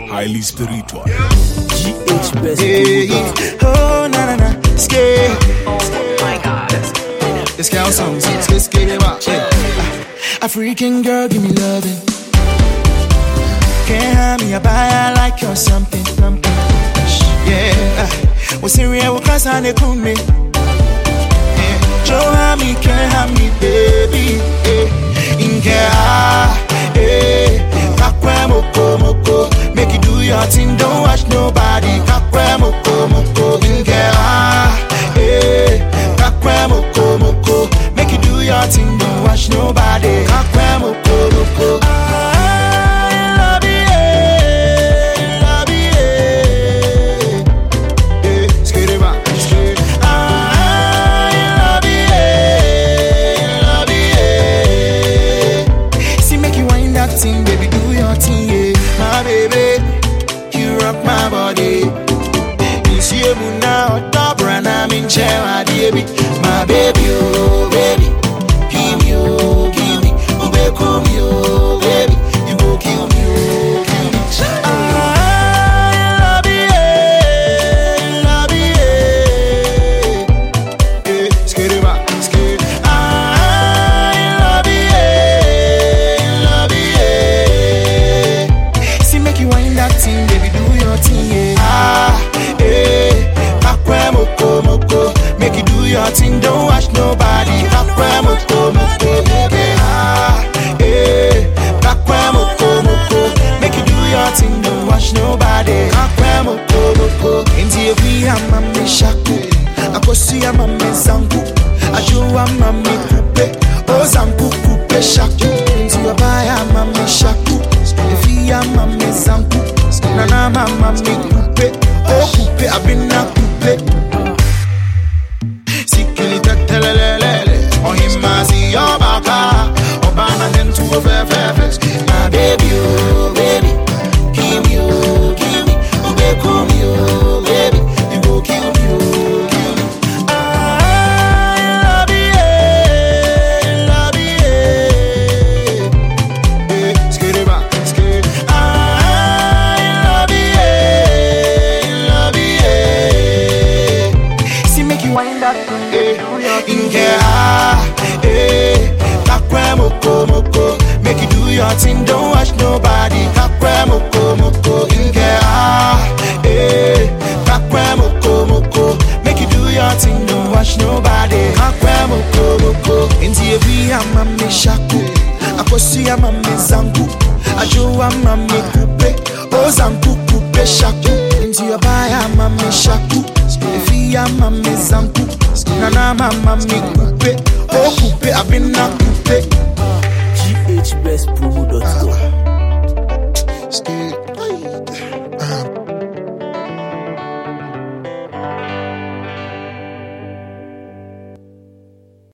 highly spiritual. GH best. Oh na na na, skate. Oh my God. This girl sounds skate about. A freaking girl, give me loving. Can't have me a buy like you're something. Yeah, what's in real? Cause I need me. Joe, have me, can't have me, baby. Inga, kakwe moko. Make you do your thing, don't watch nobody. Kakwe moko. Inga, kakwe moko. Make you do your thing, don't watch nobody. Kakwe moko. Baby, do your thing, yeah. My baby, you rock my body. You see a now, top run, I'm in chair, my baby. My baby, oh baby, give me, oh baby, come me, oh baby, you go kill me, oh kill me. I love you, skate back, skate. Baby, do your thing, yeah. Kakwe moko. Make you do your thing, don't watch nobody. Kakwe moko. Kakwe moko. Make you do your thing, don't watch nobody. Kakwe moko. Inti ebi amame shaku, akosi amame zangu, ajo amame kupe, o zangu kupe shaku. Inti obaya amame shaku, efi amame zangu. Nana mama mi coupe, oh coupe, abina coupe. Sikili tetelelele, on him mazi yobaka, obana den to a fefefes. My baby, oh baby, give me, oh be cool me, oh baby, you go kill me, oh kill me. I love you, skate back, skate. Wind up, kakwe moko. Make you do your thing, don't watch nobody. Kakwe moko. Kakwe moko. Make you do your thing, don't watch nobody. Kakwe moko. Inti ebi amame shaku, akosi amame zangu, ajo amame kupe, o zangu kupe shaku. Inti obaya amame shaku, efi amame zangu. Nana mama mi coupe, oh coupe, abina coupe. GHbestpromo.com